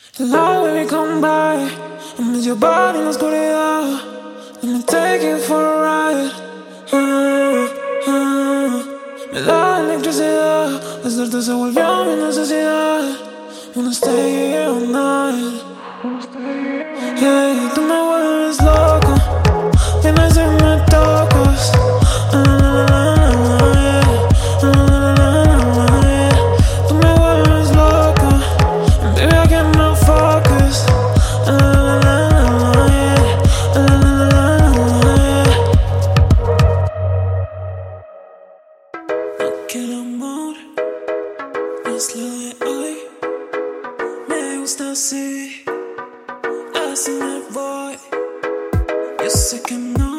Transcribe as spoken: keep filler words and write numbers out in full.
Hello, baby, come by. I miss your body en la oscuridad. Let me take you for a ride. Ah, ah. Me da electricidad. Besarte se volvió mi necesidad. Wanna stay here all night. Yeah, tú me vuelves loco. Vienes y me tocas. Ah, la, la, la, la, yeah. Ah, la, la, la, la, yeah. Tú me vuelves loco. Baby, I cannot focus. Ah, la, la, la, la, yeah. Ah, la, la, la, la, yeah. No quiero amor, no es lo de hoy. Me gusta así, así me voy. Yo sé que no